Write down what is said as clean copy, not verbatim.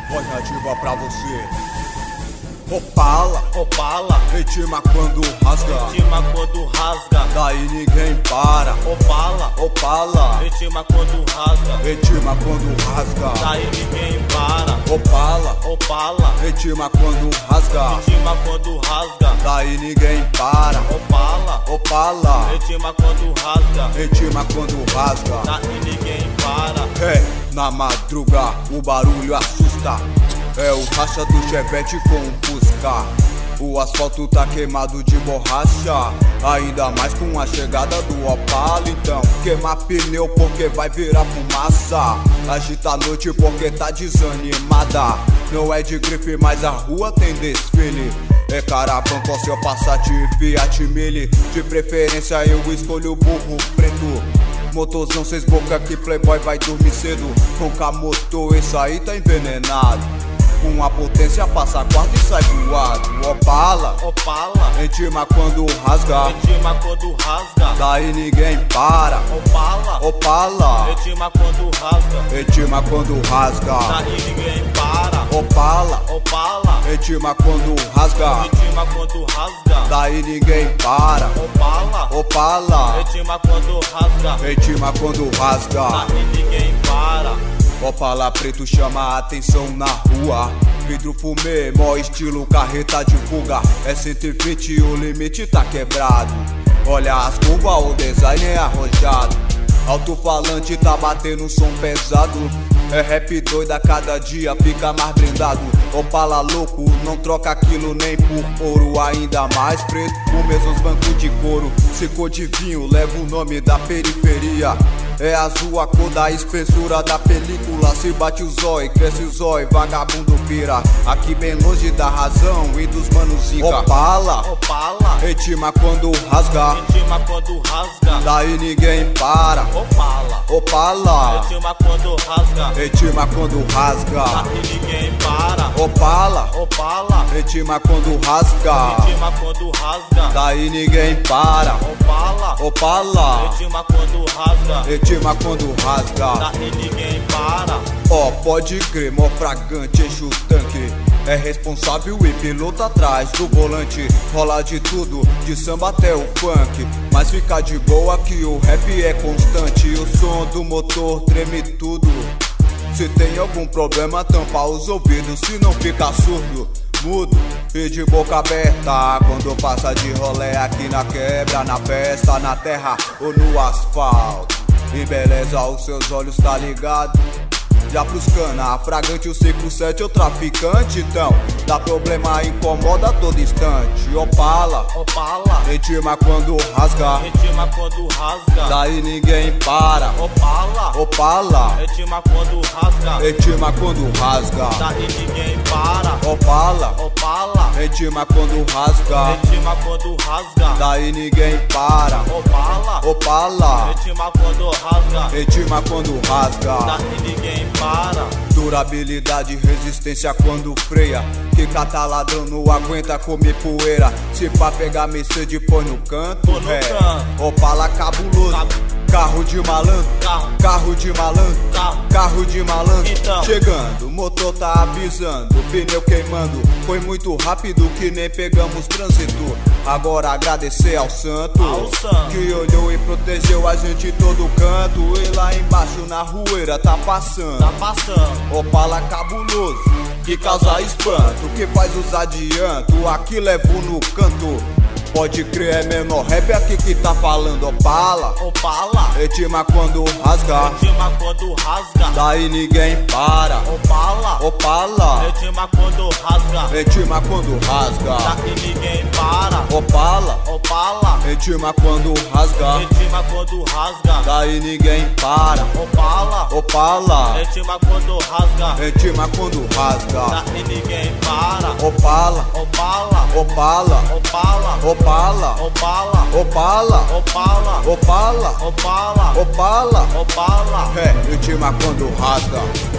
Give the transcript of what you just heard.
Voz nativa pra você. Opala, Opala, ritma quando rasga, ritma quando rasga. daí ninguém para. Opala, Opala, ritma quando rasga. ritma quando rasga. Daí ninguém para. Opala, Opala, ritma quando rasga, ritma quando rasga. daí ninguém para. Opala, Opala, ritma quando rasga. ritma quando rasga. Daí ninguém para. É, na madruga o barulho assusta. É o racha do Chevette com o Fusca. O asfalto tá queimado de borracha, ainda mais com a chegada do Opala. Então queima pneu porque vai virar fumaça. Agita a noite porque tá desanimada. Não é de grife, mas a rua tem desfile. É caravana com seu Passat e Fiat Mille. De preferência eu escolho o burro preto. Motorzão 6 boca que playboy vai dormir cedo. Com camotor esse aí tá envenenado. Com a potência passa a quarta e sai voado. Opala, Opala, ritma quando rasga, ritma quando rasga. daí ninguém para. Opala, Opala, ritma quando rasga. ritma quando rasga. Daí ninguém para. Opala, Opala, ritma quando rasga, ritma quando rasga. daí ninguém para. Opala, Opala, ritma quando rasga. ritma quando rasga. Daí ninguém para. Opala preto chama a atenção na rua. Vidro fumê, mó estilo carreta de fuga. É 120 o limite tá quebrado. Olha as curvas, o design é arrojado. Alto-falante tá batendo um som pesado. É rap doido, a cada dia fica mais brindado. Opala louco, não troca aquilo nem por ouro. Ainda mais preto, com mesmos bancos de couro. Se cor de vinho, leva o nome da periferia. É azul a cor da espessura da película. Se bate o zói, cresce o zói, vagabundo vira. Aqui bem longe da razão e dos manos zica. Opala, Opala, ritma quando rasga, ritma quando rasga. daí ninguém para. Opala, Opala, ritma quando rasga. ritma quando rasga. Daí ninguém para. Opala, Opala, ritma quando rasga, ritma quando rasga. daí ninguém para. Opala, Opala, ritma quando rasga. ritma quando rasga. Daí ninguém para. Ó, pode crer, mó fragante, enche o tanque. É responsável e piloto atrás do volante. Rola de tudo, de samba até o funk. Mas fica de boa que o rap é constante. O som do motor treme tudo. Se tem algum problema, tampa os ouvidos. Se não fica surdo, mudo e de boca aberta. Quando passa de rolê aqui na quebra, na festa, na terra ou no asfalto. E beleza, os seus olhos tá ligado. Já pros cana, fragante o 57 o traficante. Então, dá problema, incomoda a todo instante. Opala, Opala, ritma quando rasga, ritma quando rasga. daí ninguém para. Opala, Opala, ritma quando rasga. ritma quando rasga. Daí ninguém para. Opala, Opala, ritma quando rasga, ritma quando rasga. daí ninguém para. Opala, Opala, ritma quando rasga. ritma quando rasga. Daí ninguém para. Durabilidade, resistência quando freia. Que cata ladrão não aguenta comer poeira. Se pra pegar Mercedes põe no canto, Põe no canto. Opala cabuloso, carro de malandro, Carro, carro de malandro, carro. carro de malandro. Então. Chegando, o motor tá avisando, pneu queimando. Foi muito rápido que nem pegamos trânsito. Agora agradecer ao santo, Ao santo. que olhou e protegeu a gente em todo canto. E lá embaixo na rueira tá passando Tá passando. Opala cabuloso, que causa espanto, que faz os adianto, aqui levo no canto. Pode crer, é menor rap aqui que tá falando. Opala, Opala, ritma quando rasga, ritma quando rasga. daí ninguém para. Opala, Opala, ritma quando rasga. ritma quando rasga. Daí ninguém para. Opala, Opala, ritma quando rasga, ritma quando rasga. daí ninguém para. Opala, Opala, ritma quando rasga. ritma quando rasga. Daí ninguém para. Opala, Opala, Opala, Opala, Opala, Opala, Opala, Opala, Opala, Opala, Opala. Opala. É, ritma quando rasga.